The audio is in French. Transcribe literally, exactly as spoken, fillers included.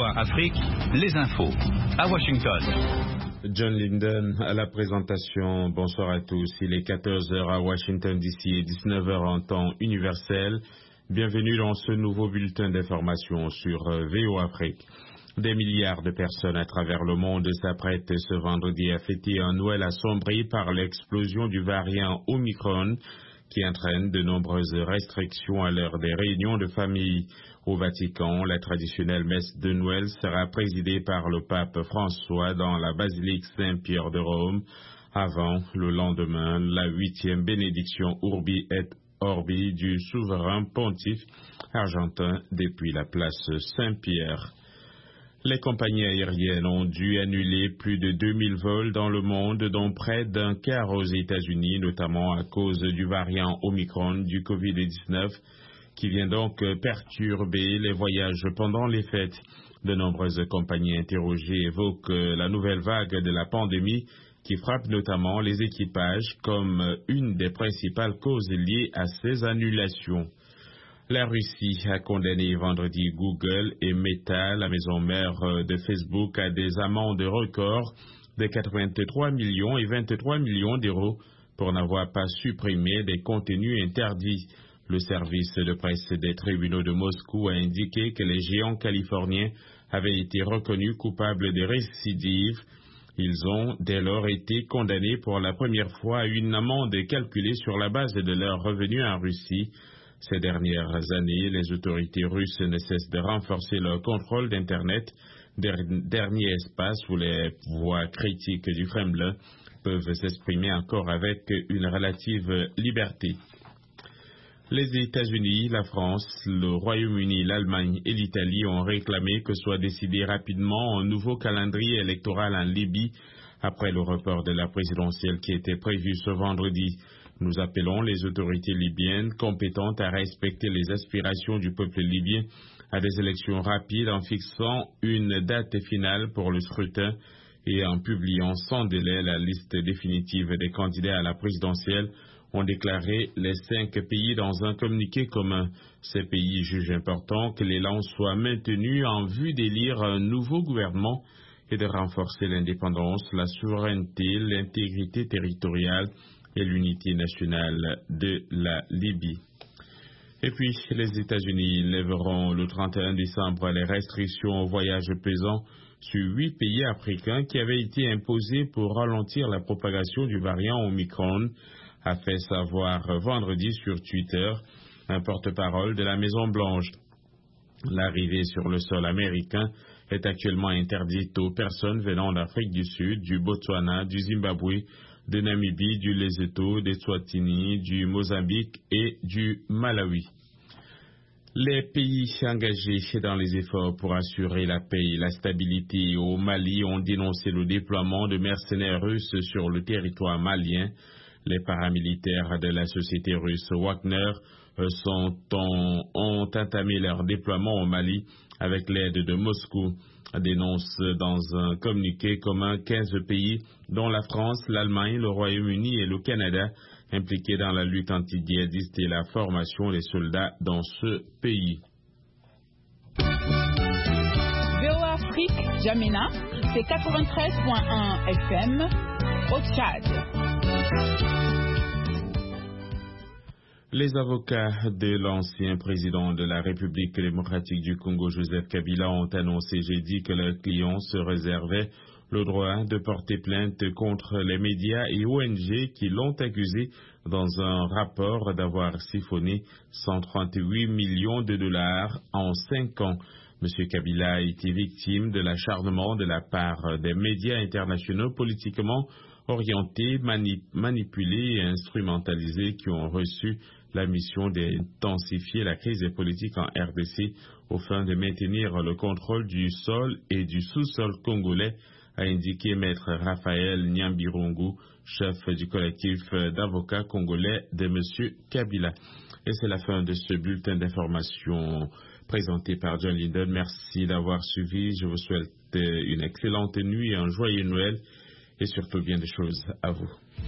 A Afrique, les infos. À Washington. John Linden à la présentation. Bonsoir à tous. Il est quatorze heures à Washington D C et dix-neuf heures en temps universel. Bienvenue dans ce nouveau bulletin d'information sur V O Afrique. Des milliards de personnes à travers le monde s'apprêtent ce vendredi à fêter un Noël assombri par l'explosion du variant Omicron qui entraîne de nombreuses restrictions à l'heure des réunions de famille. Au Vatican, la traditionnelle messe de Noël sera présidée par le pape François dans la basilique Saint-Pierre de Rome, avant le lendemain la huitième bénédiction Urbi et Orbi du souverain pontife argentin depuis la place Saint-Pierre. Les compagnies aériennes ont dû annuler plus de deux mille vols dans le monde, dont près d'un quart aux États-Unis, notamment à cause du variant Omicron du covid dix-neuf, qui vient donc perturber les voyages pendant les fêtes. De nombreuses compagnies interrogées évoquent la nouvelle vague de la pandémie qui frappe notamment les équipages comme une des principales causes liées à ces annulations. La Russie a condamné vendredi Google et Meta, la maison mère de Facebook, à des amendes records de quatre-vingt-trois millions et vingt-trois millions d'euros pour n'avoir pas supprimé des contenus interdits. Le service de presse des tribunaux de Moscou a indiqué que les géants californiens avaient été reconnus coupables de récidive. Ils ont dès lors été condamnés pour la première fois à une amende calculée sur la base de leurs revenus en Russie. Ces dernières années, les autorités russes ne cessent de renforcer leur contrôle d'Internet, dernier espace où les voix critiques du Kremlin peuvent s'exprimer encore avec une relative liberté. Les États-Unis, la France, le Royaume-Uni, l'Allemagne et l'Italie ont réclamé que soit décidé rapidement un nouveau calendrier électoral en Libye après le report de la présidentielle qui était prévu ce vendredi. Nous appelons les autorités libyennes compétentes à respecter les aspirations du peuple libyen à des élections rapides en fixant une date finale pour le scrutin et en publiant sans délai la liste définitive des candidats à la présidentielle, ont déclaré les cinq pays dans un communiqué commun. Ces pays jugent important que l'élan soit maintenu en vue d'élire un nouveau gouvernement et de renforcer l'indépendance, la souveraineté, l'intégrité territoriale et l'unité nationale de la Libye. Et puis, les États-Unis lèveront le trente et un décembre les restrictions aux voyages pesants sur huit pays africains qui avaient été imposés pour ralentir la propagation du variant Omicron, a fait savoir vendredi sur Twitter un porte-parole de la Maison-Blanche. L'arrivée sur le sol américain est actuellement interdite aux personnes venant d'Afrique du Sud, du Botswana, du Zimbabwe, de Namibie, du Lesotho, des Swatini, du Mozambique et du Malawi. Les pays engagés dans les efforts pour assurer la paix et la stabilité au Mali ont dénoncé le déploiement de mercenaires russes sur le territoire malien. Les paramilitaires de la société russe Wagner sont en, ont entamé leur déploiement au Mali avec l'aide de Moscou, dénonce dans un communiqué commun quinze pays, dont la France, l'Allemagne, le Royaume-Uni et le Canada, impliqués dans la lutte anti-djihadiste et la formation des soldats dans ce pays. V O Afrique, Jamena, c'est quatre-vingt-treize point un F M au Tchad. Les avocats de l'ancien président de la République démocratique du Congo, Joseph Kabila, ont annoncé jeudi que leurs clients se réservaient le droit de porter plainte contre les médias et O N G qui l'ont accusé dans un rapport d'avoir siphonné cent trente-huit millions de dollars en cinq ans. M. Kabila a été victime de l'acharnement de la part des médias internationaux politiquement orientés, mani- manipulés et instrumentalisés qui ont reçu la mission d'intensifier la crise politique en R D C aux fins de maintenir le contrôle du sol et du sous-sol congolais, a indiqué maître Raphaël Nyambirungu, chef du collectif d'avocats congolais de M. Kabila. Et c'est la fin de ce bulletin d'information présenté par John Linden. Merci d'avoir suivi. Je vous souhaite une excellente nuit, un joyeux Noël et surtout bien des choses à vous.